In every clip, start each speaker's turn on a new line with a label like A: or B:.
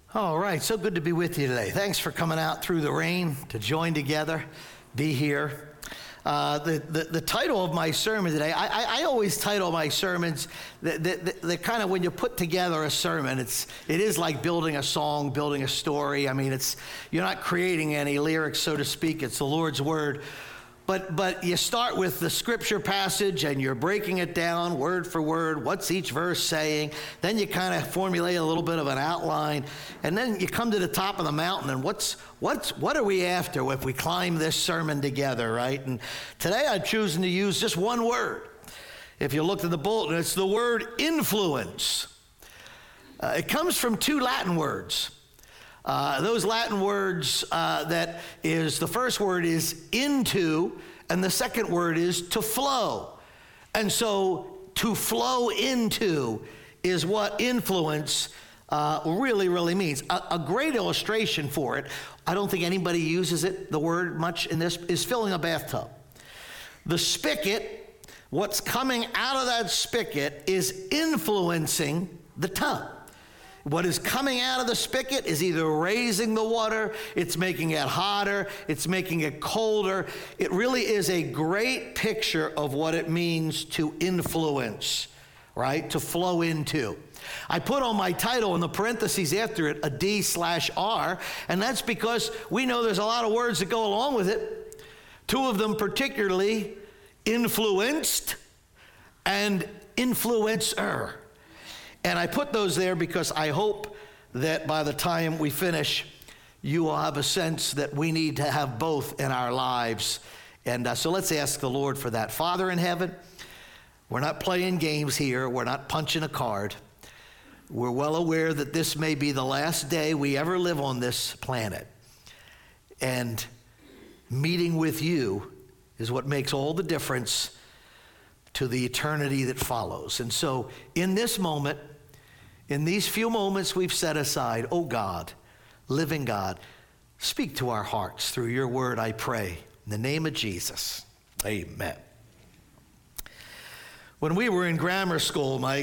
A: All right, so good to be with you today. Thanks for coming out through the rain to join together, be here. The title of my sermon today, I always title my sermons, the kind of when you put together a sermon, it is like building a song, building a story. I mean, you're not creating any lyrics, so to speak. It's the Lord's Word. But you start with the scripture passage and you're breaking it down word for word. What's each verse saying? Then you kind of formulate a little bit of an outline. And then you come to the top of the mountain and what are we after if we climb this sermon together, right? And today I'm choosing to use just one word. If you looked at the bulletin, it's the word influence. It comes from two Latin words. Those Latin words the first word is into, and the second word is to flow. And so to flow into is what influence really means. A great illustration for it, I don't think anybody uses the word much in this, is filling a bathtub. The spigot, what's coming out of that spigot is influencing the tub. What is coming out of the spigot is either raising the water, it's making it hotter, it's making it colder. It really is a great picture of what it means to influence, right? To flow into. I put on my title in the parentheses after it a D/R, and that's because we know there's a lot of words that go along with it. Two of them particularly, influenced and influencer. And I put those there because I hope that by the time we finish, you will have a sense that we need to have both in our lives. And so let's ask the Lord for that. Father in heaven, we're not playing games here. We're not punching a card. We're well aware that this may be the last day we ever live on this planet. And meeting with you is what makes all the difference to the eternity that follows. And so in this moment, in these few moments we've set aside, oh God, living God, speak to our hearts through your word, I pray. In the name of Jesus, amen. When we were in grammar school, Mike,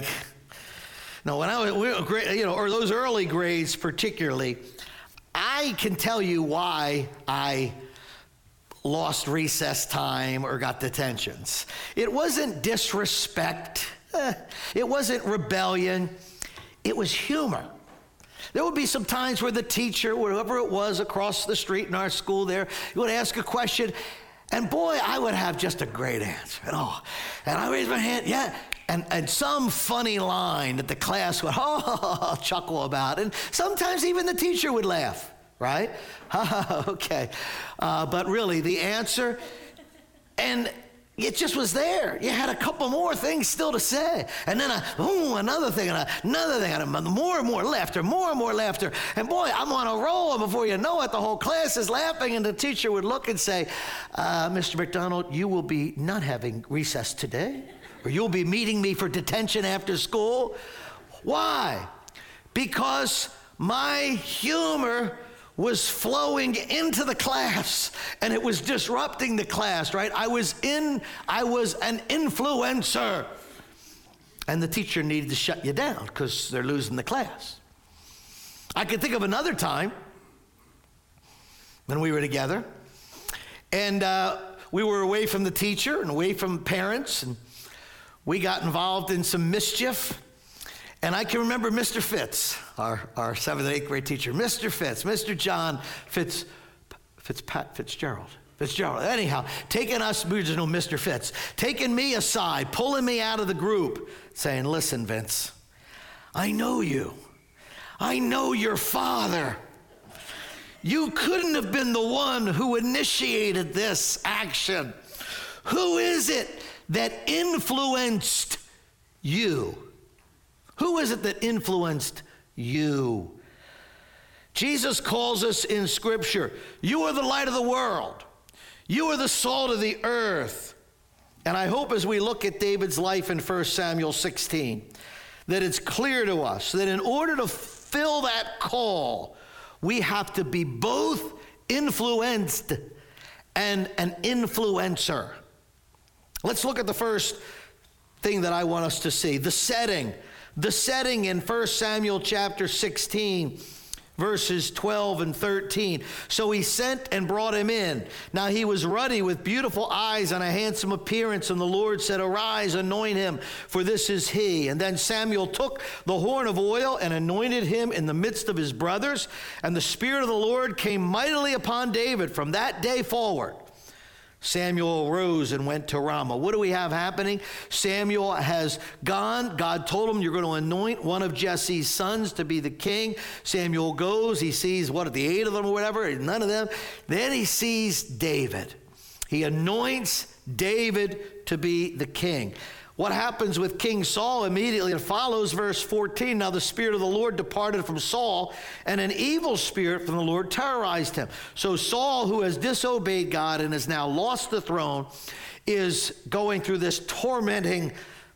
A: or those early grades particularly, I can tell you why I lost recess time or got detentions. It wasn't disrespect. It wasn't rebellion. It was humor. There would be some times where the teacher, whoever it was across the street in our school there, would ask a question, and boy, I would have just a great answer. And I raised my hand, yeah. And some funny line that the class would chuckle about. And sometimes even the teacher would laugh. Right? Okay. But really, the answer, and it just was there. You had a couple more things still to say. And then another thing, and another thing, and more and more laughter. And boy, I'm on a roll, and before you know it, the whole class is laughing, and the teacher would look and say, Mr. McDonald, you will be not having recess today, or you'll be meeting me for detention after school. Why? Because my humor was flowing into the class, and it was disrupting the class, right? I was an influencer. And the teacher needed to shut you down because they're losing the class. I could think of another time when we were together, and we were away from the teacher and away from parents, and we got involved in some mischief. And I can remember Mr. Fitz, our 7th and 8th grade teacher, Mr. Fitz, Mr. John Fitzgerald. Anyhow, taking us, we just know Mr. Fitz, taking me aside, pulling me out of the group, saying, listen, Vince, I know you. I know your father. You couldn't have been the one who initiated this action. Who is it that influenced you? Who is it that influenced you? Jesus calls us in Scripture, you are the light of the world. You are the salt of the earth. And I hope as we look at David's life in 1 Samuel 16, that it's clear to us that in order to fill that call, we have to be both influenced and an influencer. Let's look at the first thing that I want us to see, the setting. The setting in 1 Samuel chapter 16 verses 12 and 13. So he sent and brought him in. Now he was ruddy with beautiful eyes and a handsome appearance, and the Lord said, "Arise, anoint him, for this is he." And then Samuel took the horn of oil and anointed him in the midst of his brothers, and the Spirit of the Lord came mightily upon David from that day forward. Samuel arose and went to Ramah. What do we have happening? Samuel has gone. God told him, "You're going to anoint one of Jesse's sons to be the king." Samuel goes. He sees, the 8 of them or whatever, none of them. Then he sees David. He anoints David to be the king. What happens with King Saul immediately? It follows verse 14. Now the Spirit of the Lord departed from Saul, and an evil spirit from the Lord terrorized him. So Saul, who has disobeyed God and has now lost the throne, is going through this tormenting,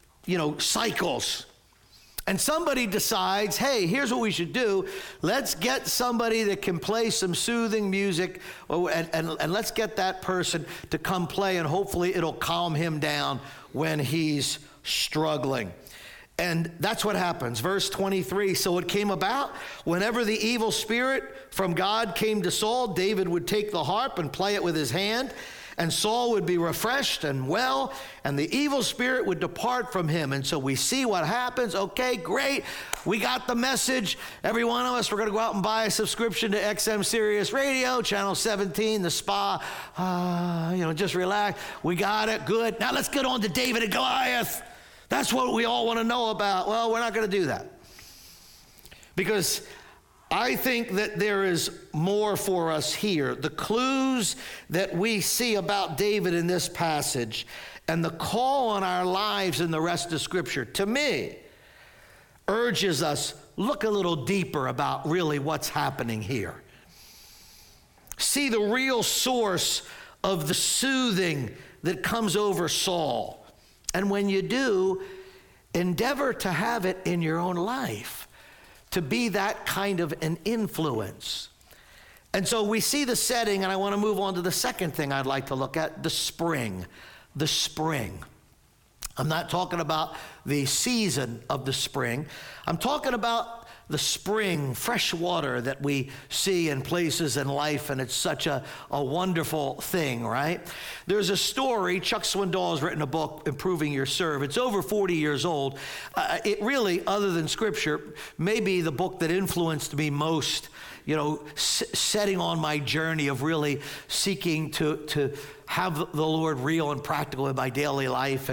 A: cycles. And somebody decides, hey, here's what we should do. Let's get somebody that can play some soothing music, and let's get that person to come play, and hopefully it'll calm him down when he's struggling. And that's what happens. Verse 23, so it came about, whenever the evil spirit from God came to Saul, David would take the harp and play it with his hand, and Saul would be refreshed and well, and the evil spirit would depart from him. And so we see what happens. Okay, great. We got the message. Every one of us, we're going to go out and buy a subscription to XM Sirius Radio, Channel 17, the Spa. Just relax. We got it. Good. Now let's get on to David and Goliath. That's what we all want to know about. Well, we're not going to do that. Because I think that there is more for us here. The clues that we see about David in this passage and the call on our lives in the rest of Scripture, to me, urges us, look a little deeper about really what's happening here. See the real source of the soothing that comes over Saul. And when you do, endeavor to have it in your own life, to be that kind of an influence. And so we see the setting, and I want to move on to the second thing I'd like to look at, the spring. The spring. I'm not talking about the season of the spring. I'm talking about the spring, fresh water that we see in places in life, and it's such a wonderful thing, right? There's a story, Chuck Swindoll has written a book, Improving Your Serve. It's over 40 years old. It really, other than Scripture, may be the book that influenced me most, setting on my journey of really seeking to have the Lord real and practical in my daily life.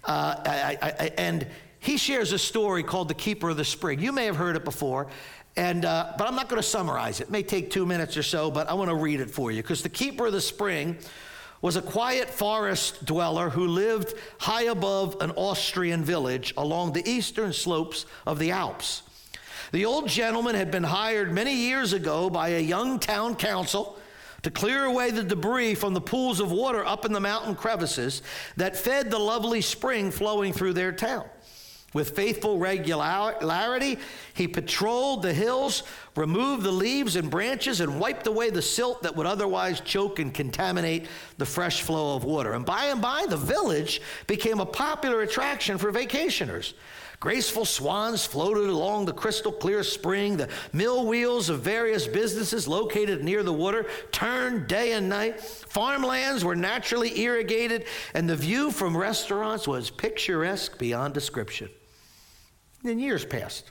A: And he shares a story called The Keeper of the Spring. You may have heard it before, but I'm not going to summarize it. It may take 2 minutes or so, but I want to read it for you. Because the Keeper of the Spring was a quiet forest dweller who lived high above an Austrian village along the eastern slopes of the Alps. The old gentleman had been hired many years ago by a young town council to clear away the debris from the pools of water up in the mountain crevices that fed the lovely spring flowing through their town. With faithful regularity, he patrolled the hills, removed the leaves and branches, and wiped away the silt that would otherwise choke and contaminate the fresh flow of water. And by, the village became a popular attraction for vacationers. Graceful swans floated along the crystal clear spring. The mill wheels of various businesses located near the water turned day and night. Farmlands were naturally irrigated, and the view from restaurants was picturesque beyond description. Then years passed.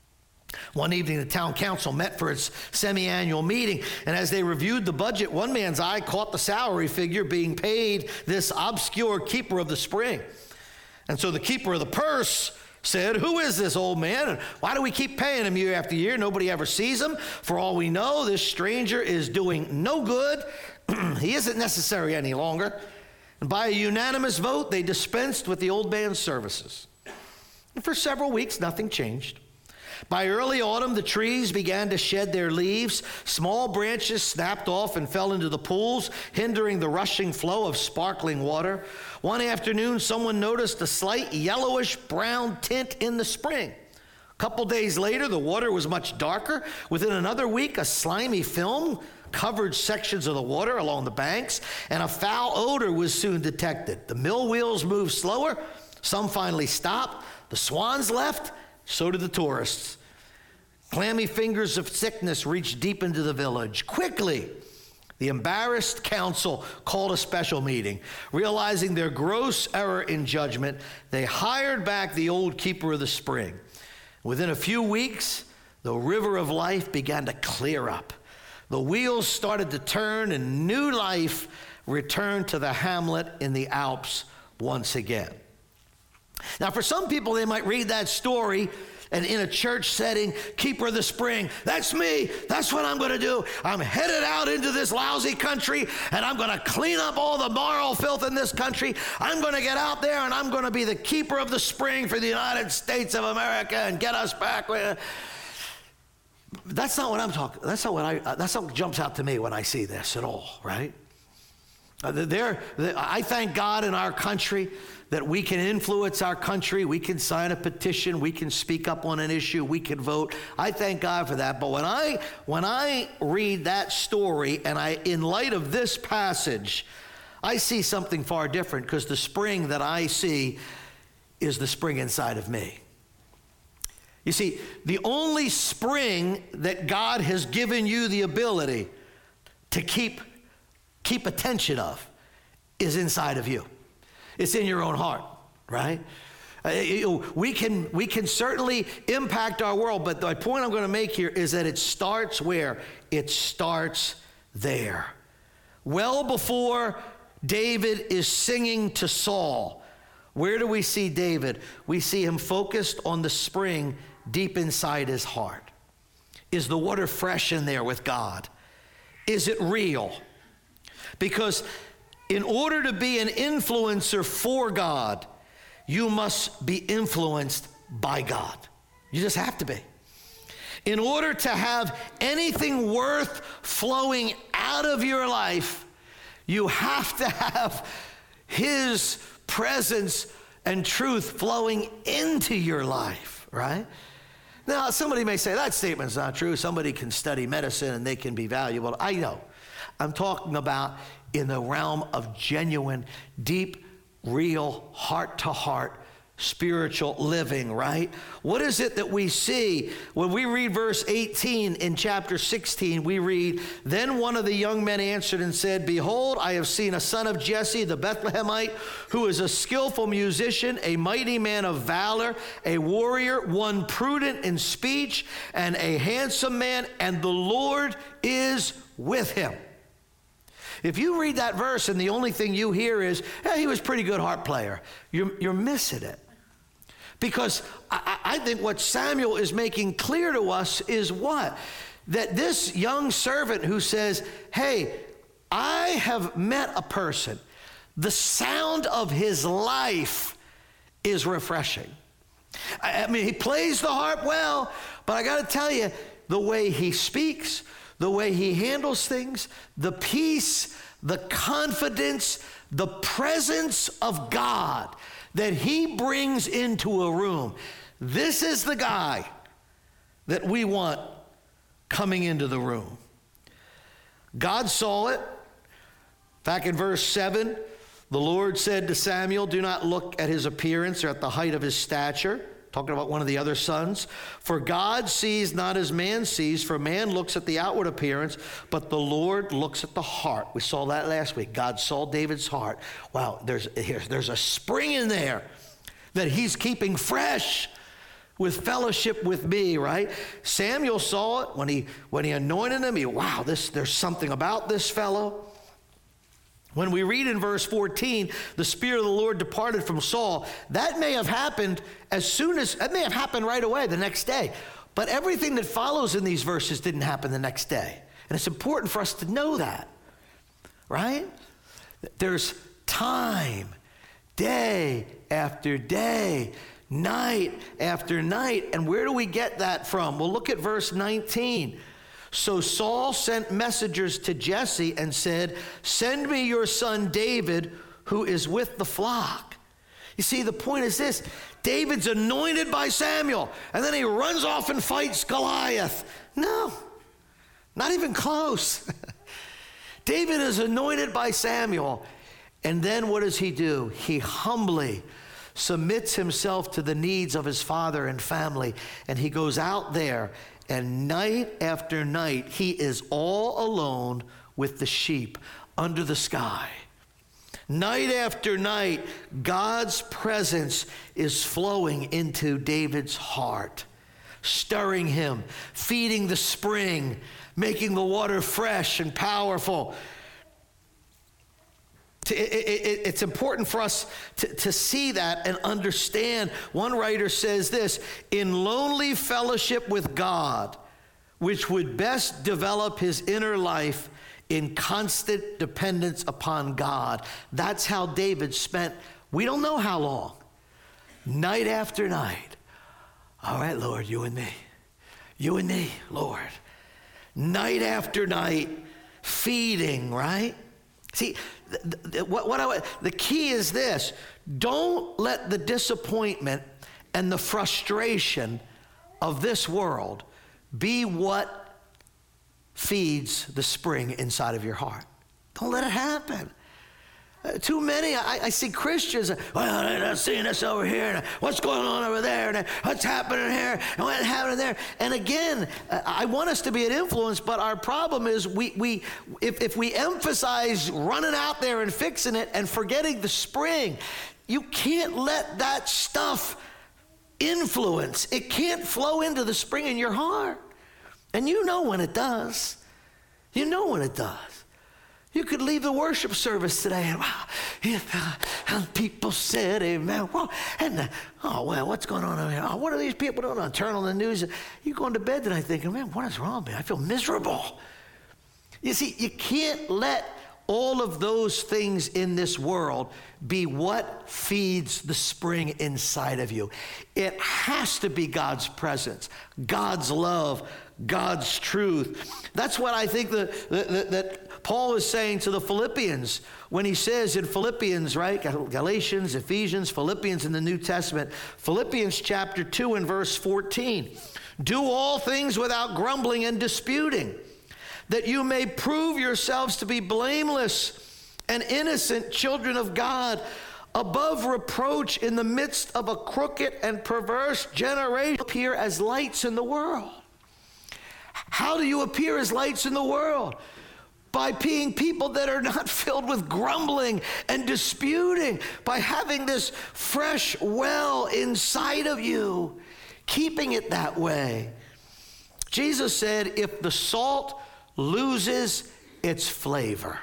A: One evening, the town council met for its semi-annual meeting, and as they reviewed the budget, one man's eye caught the salary figure being paid this obscure keeper of the spring. And so the keeper of the purse said, "Who is this old man, and why do we keep paying him year after year? Nobody ever sees him. For all we know, this stranger is doing no good. He isn't necessary any longer." And by a unanimous vote, they dispensed with the old man's services. And for several weeks, nothing changed. By early autumn, the trees began to shed their leaves. Small branches snapped off and fell into the pools, hindering the rushing flow of sparkling water. One afternoon, someone noticed a slight yellowish-brown tint in the spring. A couple days later, the water was much darker. Within another week, a slimy film covered sections of the water along the banks, and a foul odor was soon detected. The mill wheels moved slower. Some finally stopped. The swans left. So did the tourists. Clammy fingers of sickness reached deep into the village. Quickly, the embarrassed council called a special meeting. Realizing their gross error in judgment, they hired back the old keeper of the spring. Within a few weeks, the river of life began to clear up. The wheels started to turn, and new life returned to the hamlet in the Alps once again. Now, for some people, they might read that story, and in a church setting, keeper of the spring, that's me. That's what I'm going to do. I'm headed out into this lousy country, and I'm going to clean up all the moral filth in this country. I'm going to get out there, and I'm going to be the keeper of the spring for the United States of America and get us back. That's not what I'm talking. That's not what jumps out to me when I see this at all, right? I thank God in our country that we can influence our country. We can sign a petition. We can speak up on an issue. We can vote. I thank God for that. But when I read that story, and in light of this passage, I see something far different, because the spring that I see is the spring inside of me. You see, the only spring that God has given you the ability to keep attention of is inside of you. It's in your own heart, right? We can certainly impact our world, but the point I'm going to make here is that it starts where? It starts there. Well before David is singing to Saul, where do we see David? We see him focused on the spring deep inside his heart. Is the water fresh in there with God? Is it real? Because in order to be an influencer for God, you must be influenced by God. You just have to be. In order to have anything worth flowing out of your life, you have to have His presence and truth flowing into your life, right? Now, somebody may say, that statement's not true. Somebody can study medicine and they can be valuable. I know. I'm talking about in the realm of genuine, deep, real, heart-to-heart, spiritual living, right? What is it that we see? When we read verse 18 in chapter 16, we read, then one of the young men answered and said, behold, I have seen a son of Jesse, the Bethlehemite, who is a skillful musician, a mighty man of valor, a warrior, one prudent in speech, and a handsome man, and the Lord is with him. If you read that verse and the only thing you hear is, hey, he was a pretty good harp player, you're missing it. Because I think what Samuel is making clear to us is what? That this young servant who says, hey, I have met a person. The sound of his life is refreshing. I mean, he plays the harp well, but I got to tell you, the way he speaks, the way he handles things, the peace, the confidence, the presence of God that he brings into a room. This is the guy that we want coming into the room. God saw it. Back in verse 7, the Lord said to Samuel, do not look at his appearance or at the height of his stature. Talking about one of the other sons. For God sees not as man sees, for man looks at the outward appearance, but the Lord looks at the heart. We saw that last week. God saw David's heart. Wow, there's a spring in there that he's keeping fresh with fellowship with me, right? Samuel saw it when he anointed him. Wow, there's something about this fellow. When we read in verse 14, the Spirit of the Lord departed from Saul, that may have happened right away the next day. But everything that follows in these verses didn't happen the next day. And it's important for us to know that, right? There's time, day after day, night after night. And where do we get that from? Well, look at verse 19. So Saul sent messengers to Jesse and said, send me your son David, who is with the flock. You see, the point is this. David's anointed by Samuel, and then he runs off and fights Goliath. No, not even close. David is anointed by Samuel, and then what does he do? He humbly submits himself to the needs of his father and family, and he goes out there And night after night, he is all alone with the sheep under the sky. Night after night, God's presence is flowing into David's heart, stirring him, feeding the spring, making the water fresh and powerful. It's important for us to see that and understand. One writer says this: in lonely fellowship with God, which would best develop his inner life in constant dependence upon God. That's how David spent, we don't know how long, night after night. All right, Lord, you and me, Lord. Night after night, feeding, right? See, the key is this: don't let the disappointment and the frustration of this world be what feeds the spring inside of your heart. Don't let it happen. Too many, I see Christians, well, they're not seeing this over here, and what's going on over there, and what's happening here, and what's happening there. And again, I want us to be an influence, but our problem is if we emphasize running out there and fixing it and forgetting the spring, you can't let that stuff influence. It can't flow into the spring in your heart. And you know when it does. You know when it does. You could leave the worship service today and, wow, and people said, amen. Well, and, oh, well, what's going on over here? Oh, what are these people doing? I turn on the news. You going to bed tonight thinking, man, what is wrong with me? I feel miserable. You see, you can't let all of those things in this world be what feeds the spring inside of you. It has to be God's presence, God's love, God's truth. That's what I think that Paul is saying to the Philippians when he says in Philippians, right? Galatians, Ephesians, Philippians in the New Testament. Philippians chapter 2 and verse 14. Do all things without grumbling and disputing, that you may prove yourselves to be blameless and innocent children of God, above reproach in the midst of a crooked and perverse generation, appear as lights in the world. How do you appear as lights in the world? By being people that are not filled with grumbling and disputing, by having this fresh well inside of you, keeping it that way. Jesus said, if the salt loses its flavor,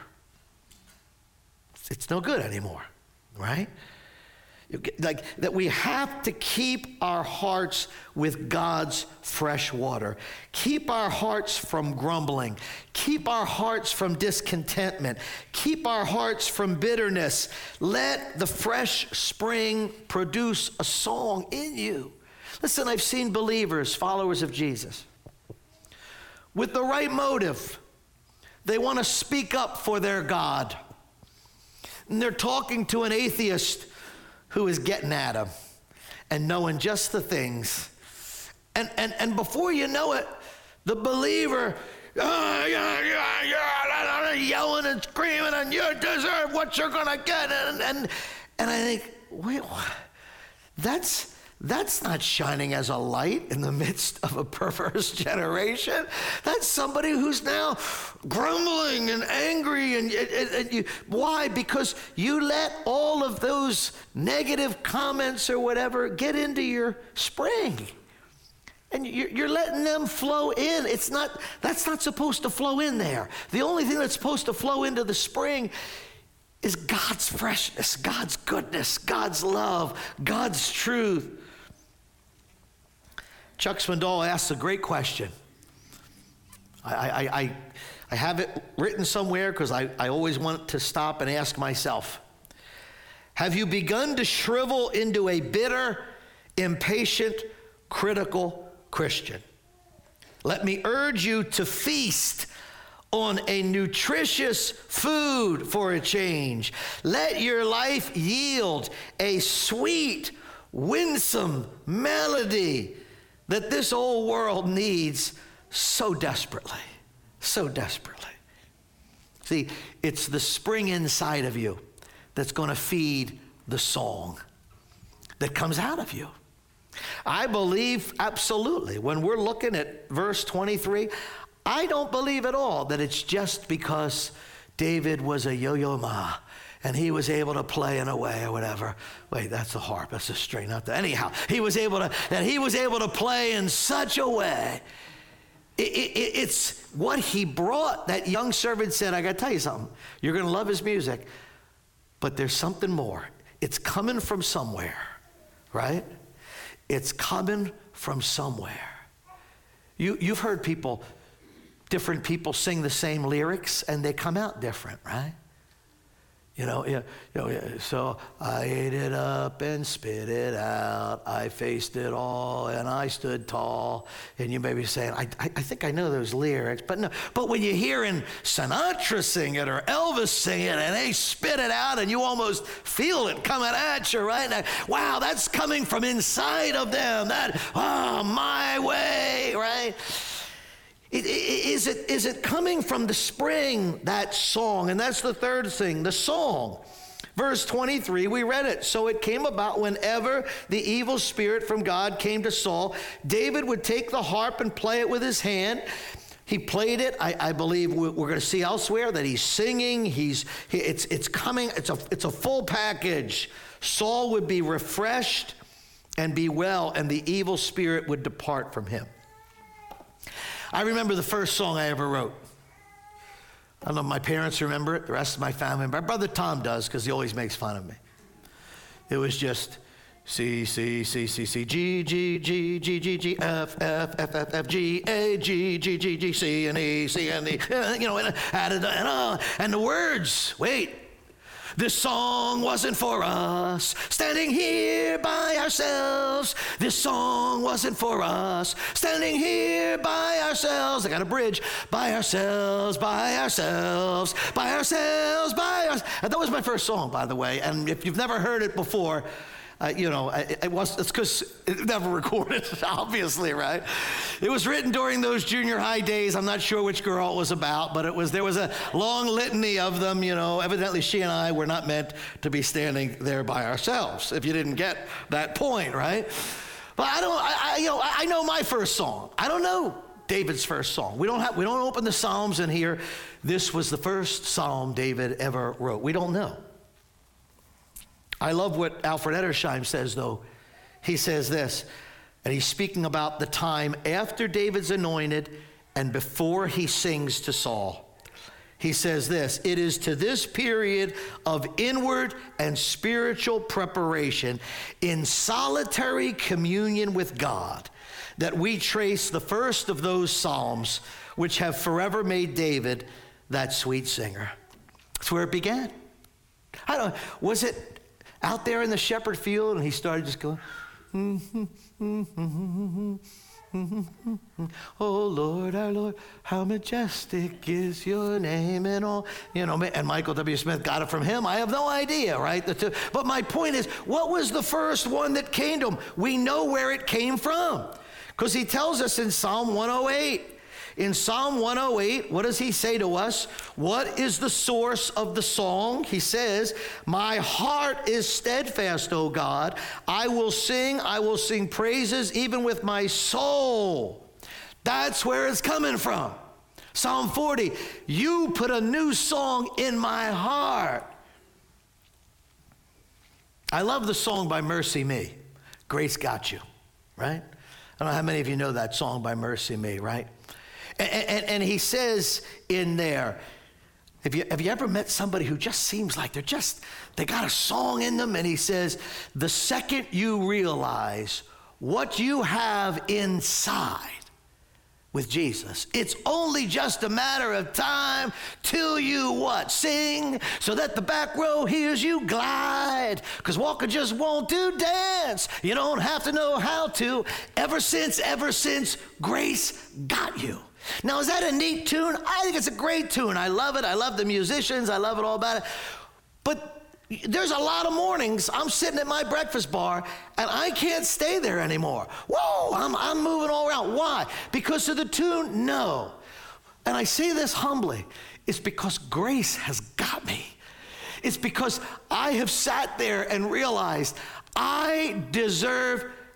A: it's no good anymore, right? Like that, we have to keep our hearts with God's fresh water. Keep our hearts from grumbling. Keep our hearts from discontentment. Keep our hearts from bitterness. Let the fresh spring produce a song in you. Listen, I've seen believers, followers of Jesus, with the right motive. They want to speak up for their God. And they're talking to an atheist who is getting at them and knowing just the things. And before you know it, the believer, yelling and screaming, and you deserve what you're going to get. And I think, wait, what? That's not shining as a light in the midst of a perverse generation. That's somebody who's now grumbling and angry. And why? Because you let all of those negative comments or whatever get into your spring. And you're letting them flow in. That's not supposed to flow in there. The only thing that's supposed to flow into the spring is God's freshness, God's goodness, God's love, God's truth. Chuck Swindoll asks a great question. I have it written somewhere because I always want to stop and ask myself, have you begun to shrivel into a bitter, impatient, critical Christian? Let me urge you to feast on a nutritious food for a change. Let your life yield a sweet, winsome melody that this old world needs so desperately, so desperately. See, it's the spring inside of you that's going to feed the song that comes out of you. I believe absolutely, when we're looking at verse 23, I don't believe at all that it's just because David was a yo-yo ma and he was able to play in a way or whatever. Wait, that's a harp, that's a string, not that. Anyhow, he was able to play in such a way. It's what he brought. That young servant said, I got to tell you something. You're going to love his music, but there's something more. It's coming from somewhere, right? It's coming from somewhere. You've heard different people sing the same lyrics, and they come out different, right? So I ate it up and spit it out. I faced it all and I stood tall. And you may be saying, I think I know those lyrics, but no. But when you're hearing Sinatra sing it or Elvis sing it and they spit it out and you almost feel it coming at you, right? Now, wow, that's coming from inside of them. My way, right? Is it coming from the spring, that song? And that's the third thing, the song. Verse 23, we read it. So it came about whenever the evil spirit from God came to Saul, David would take the harp and play it with his hand. He played it. I believe we're going to see elsewhere that he's singing. It's coming. It's a full package. Saul would be refreshed and be well, and the evil spirit would depart from him. I remember the first song I ever wrote. I don't know if my parents remember it, the rest of my family. My brother Tom does, because he always makes fun of me. It was just C, C, C, C, C, G, G, G, G, G, G, F, F, F, F, F, G, A, G, G, G, G, C, and E, C, and E, and the words, wait. This song wasn't for us, standing here by ourselves. This song wasn't for us, standing here by ourselves. I got a bridge. By ourselves, by ourselves, by ourselves, by ourselves. That was my first song, by the way. And if you've never heard it before, it's because it never recorded, obviously, right? It was written during those junior high days. I'm not sure which girl it was about, but there was a long litany of them. Evidently she and I were not meant to be standing there by ourselves, if you didn't get that point, right? But I know my first song. I don't know David's first song. We don't open the Psalms in here. This was the first psalm David ever wrote. We don't know. I love what Alfred Edersheim says, though. He says this, and he's speaking about the time after David's anointed and before he sings to Saul. He says this, it is to this period of inward and spiritual preparation in solitary communion with God that we trace the first of those psalms which have forever made David that sweet singer. That's where it began. Was it out there in the shepherd field, and he started just going, oh Lord, our Lord, how majestic is your name, and all, and Michael W. Smith got it from him. I have no idea, right? But my point is, what was the first one that came to him? We know where it came from, because he tells us in Psalm 108. In Psalm 108, what does he say to us? What is the source of the song? He says, my heart is steadfast, O God. I will sing praises even with my soul. That's where it's coming from. Psalm 40, you put a new song in my heart. I love the song by Mercy Me, Grace Got You, right? I don't know how many of you know that song by Mercy Me, right? And he says in there, have you ever met somebody who just seems like they got a song in them? And he says, the second you realize what you have inside with Jesus, it's only just a matter of time till you what? Sing so that the back row hears you glide. Because walking just won't do, dance. You don't have to know how to. Ever since grace got you. Now, is that a neat tune? I think it's a great tune. I love it. I love the musicians. I love it all about it. But there's a lot of mornings I'm sitting at my breakfast bar and I can't stay there anymore. Whoa, I'm moving all around. Why? Because of the tune? No. And I say this humbly. It's because grace has got me. It's because I have sat there and realized I deserve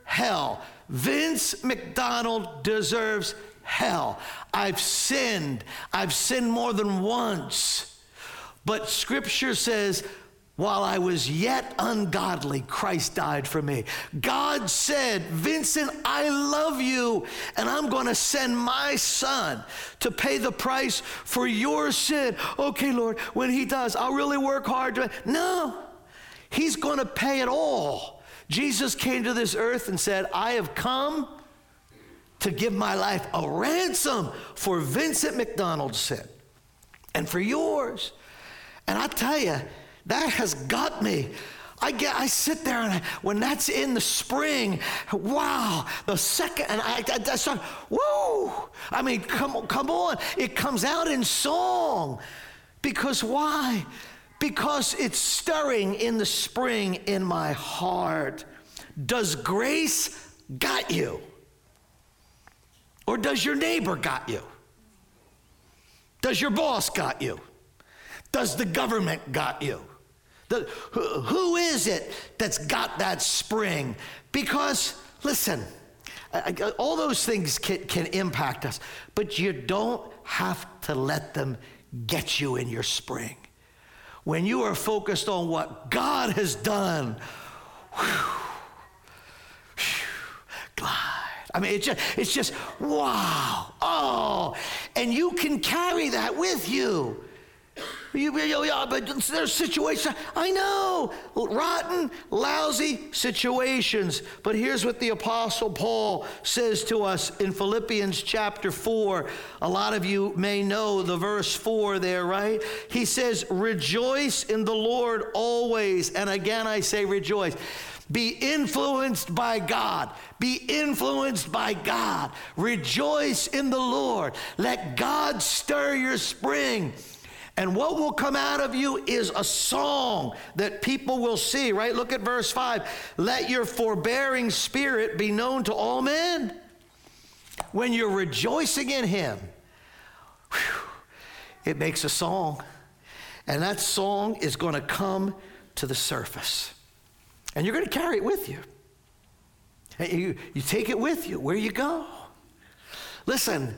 A: hell. Vince McDonald deserves hell. I've sinned. I've sinned more than once. But Scripture says, while I was yet ungodly, Christ died for me. God said, Vincent, I love you, and I'm going to send my son to pay the price for your sin. Okay, Lord, when he does, I'll really work hard. No, he's going to pay it all. Jesus came to this earth and said, I have come to give my life a ransom for Vincent McDonald's sin and for yours. And I tell you, that has got me. I sit there and when that's in the spring, wow, the second, and I start, whoa. I mean, come on. It comes out in song. Because why? Because it's stirring in the spring in my heart. Does grace got you? Or does your neighbor got you? Does your boss got you? Does the government got you? Who is it that's got that spring? Because, listen, all those things can impact us, but you don't have to let them get you in your spring. When you are focused on what God has done, glide. I mean, it's just, wow. Oh, and you can carry that with you. But there's situations, I know, rotten, lousy situations. But here's what the Apostle Paul says to us in Philippians chapter 4. A lot of you may know the verse 4 there, right? He says, rejoice in the Lord always. And again, I say rejoice. Be influenced by God. Be influenced by God. Rejoice in the Lord. Let God stir your spring. And what will come out of you is a song that people will see, right? Look at verse 5. Let your forbearing spirit be known to all men. When you're rejoicing in him, it makes a song. And that song is going to come to the surface. And you're going to carry it with you. You take it with you where you go. Listen.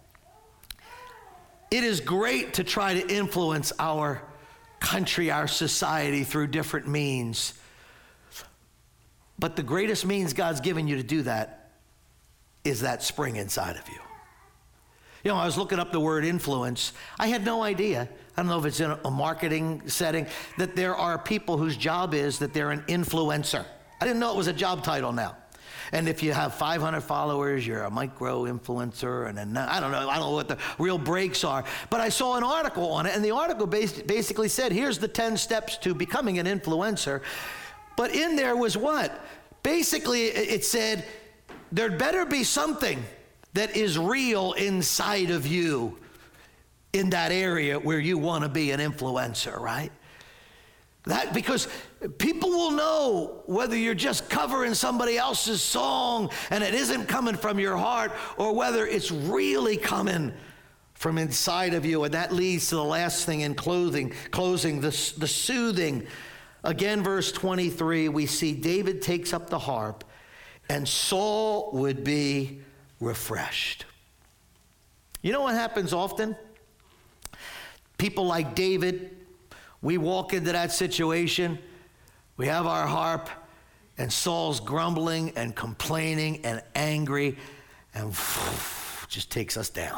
A: It is great to try to influence our country, our society through different means. But the greatest means God's given you to do that is that spring inside of you. You know, I was looking up the word influence. I had no idea. I don't know if it's in a marketing setting, that there are people whose job is that they're an influencer. I didn't know it was a job title now. And if you have 500 followers, you're a micro influencer, and then, I don't know what the real breaks are. But I saw an article on it, and the article basically said, here's the 10 steps to becoming an influencer. But in there was what? Basically, it said, there'd better be something that is real inside of you in that area where you want to be an influencer, right? That, because people will know whether you're just covering somebody else's song and it isn't coming from your heart, or whether it's really coming from inside of you. And that leads to the last thing in closing, the soothing. Again, verse 23, we see David takes up the harp, and Saul would be refreshed. You know what happens often? People like David, we walk into that situation, we have our harp, and Saul's grumbling and complaining and angry, and just takes us down.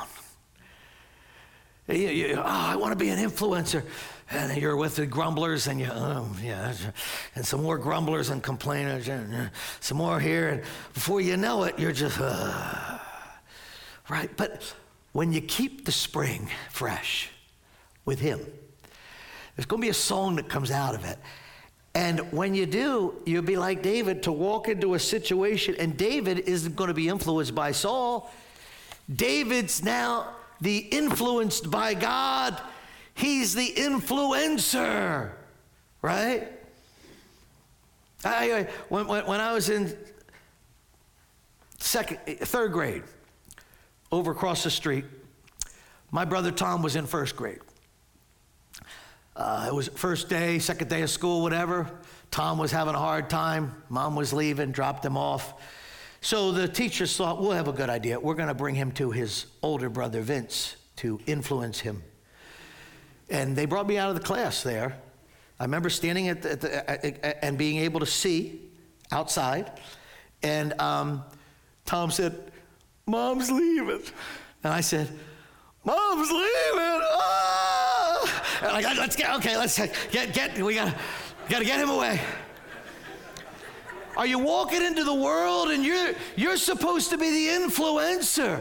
A: I want to be an influencer. And you're with the grumblers, and and some more grumblers and complainers, and some more here, and before you know it, you're just, right? But when you keep the spring fresh with him, there's going to be a song that comes out of it. And when you do, you'll be like David to walk into a situation, and David isn't going to be influenced by Saul. David's now the influenced by God. He's the influencer, right? When I was in third grade, over across the street, my brother Tom was in first grade. It was first day, second day of school, whatever. Tom was having a hard time. Mom was leaving, dropped him off. So the teachers thought, we'll have a good idea. We're going to bring him to his older brother, Vince, to influence him. And they brought me out of the class there. I remember standing and being able to see outside. And Tom said, Mom's leaving. And I said, Mom's leaving. Ah! And I got, let's get, we got to get him away. Are you walking into the world and you're supposed to be the influencer?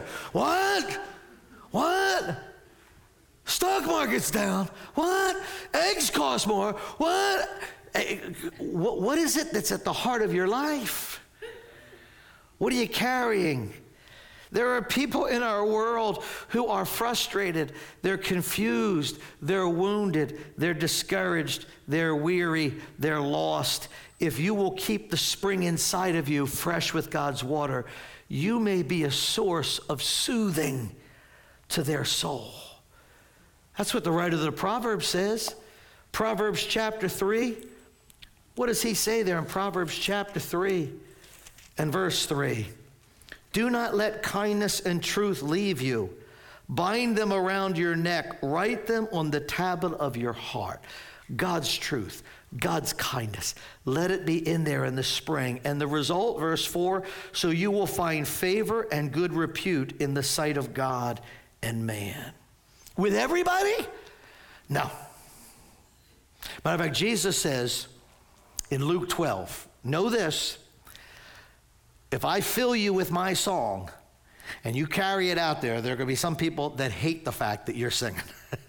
A: What? Stock market's down. What? Eggs cost more. What? What is it that's at the heart of your life? What are you carrying? There are people in our world who are frustrated, they're confused, they're wounded, they're discouraged, they're weary, they're lost. If you will keep the spring inside of you fresh with God's water, you may be a source of soothing to their soul. That's what the writer of the Proverbs says. Proverbs chapter 3. What does he say there in Proverbs chapter 3 and verse 3? Do not let kindness and truth leave you. Bind them around your neck. Write them on the tablet of your heart. God's truth, God's kindness. Let it be in there in the spring. And the result, verse 4, so you will find favor and good repute in the sight of God and man. With everybody? No. Matter of fact, Jesus says in Luke 12, know this, if I fill you with my song and you carry it out there, there are going to be some people that hate the fact that you're singing.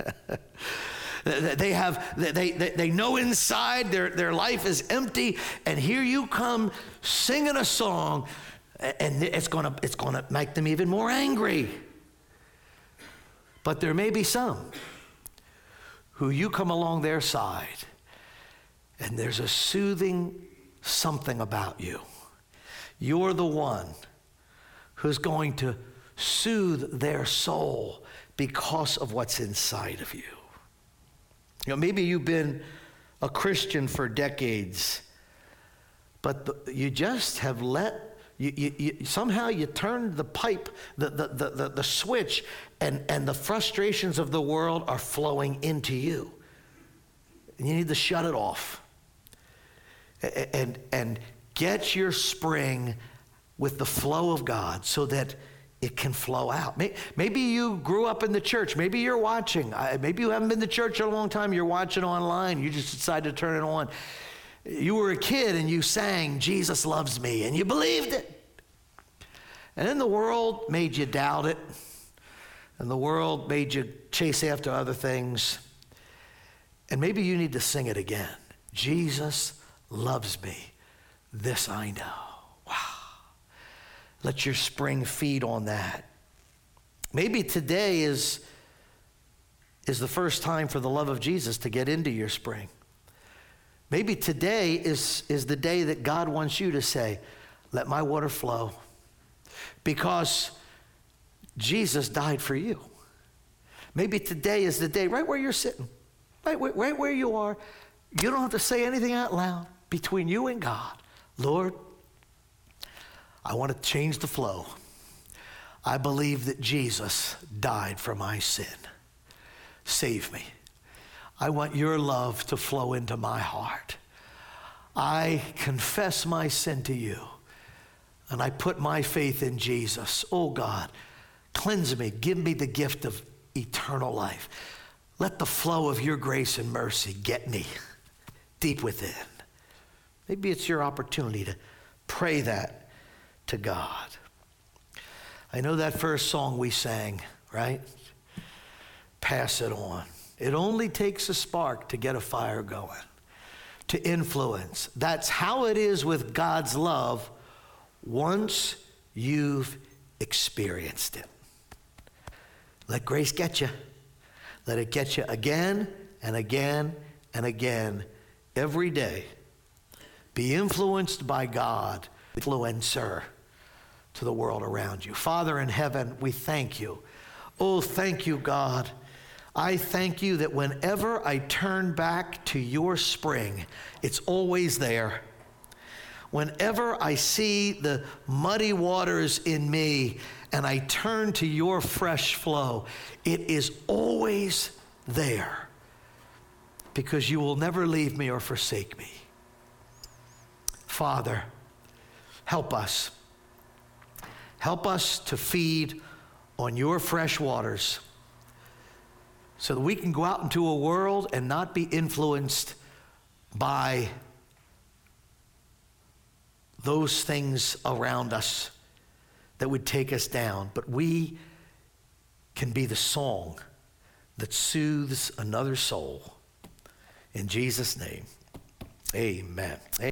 A: They know inside their life is empty, and here you come singing a song, and it's going to make them even more angry. But there may be some who you come along their side, and there's a soothing something about you. You're the one who's going to soothe their soul because of what's inside of you. You know, maybe you've been a Christian for decades, but you just have somehow you turned the pipe, the switch, and the frustrations of the world are flowing into you. And you need to shut it off. And get your spring with the flow of God so that it can flow out. Maybe you grew up in the church. Maybe you're watching. Maybe you haven't been to church in a long time. You're watching online. You just decided to turn it on. You were a kid and you sang, Jesus loves me, and you believed it. And then the world made you doubt it. And the world made you chase after other things. And maybe you need to sing it again. Jesus loves me. This I know. Wow. Let your spring feed on that. Maybe today is the first time for the love of Jesus to get into your spring. Maybe today is the day that God wants you to say, let my water flow. Because Jesus died for you. Maybe today is the day, right where you're sitting, right where you are. You don't have to say anything out loud. Between you and God, Lord, I want to change the flow. I believe that Jesus died for my sin. Save me. I want your love to flow into my heart. I confess my sin to you, and I put my faith in Jesus. Oh God, cleanse me. Give me the gift of eternal life. Let the flow of your grace and mercy get me deep within. Maybe it's your opportunity to pray that to God. I know that first song we sang, right? Pass it on. It only takes a spark to get a fire going, to influence. That's how it is with God's love once you've experienced it. Let grace get you. Let it get you again and again and again every day. Be influenced by God, influencer to the world around you. Father in heaven, we thank you. Oh, thank you, God. I thank you that whenever I turn back to your spring, it's always there. whenever I see the muddy waters in me and I turn to your fresh flow, it is always there, because you will never leave me or forsake me. Father, help us. Help us to feed on your fresh waters so that we can go out into a world and not be influenced by those things around us that would take us down, but we can be the song that soothes another soul. In Jesus' name, amen.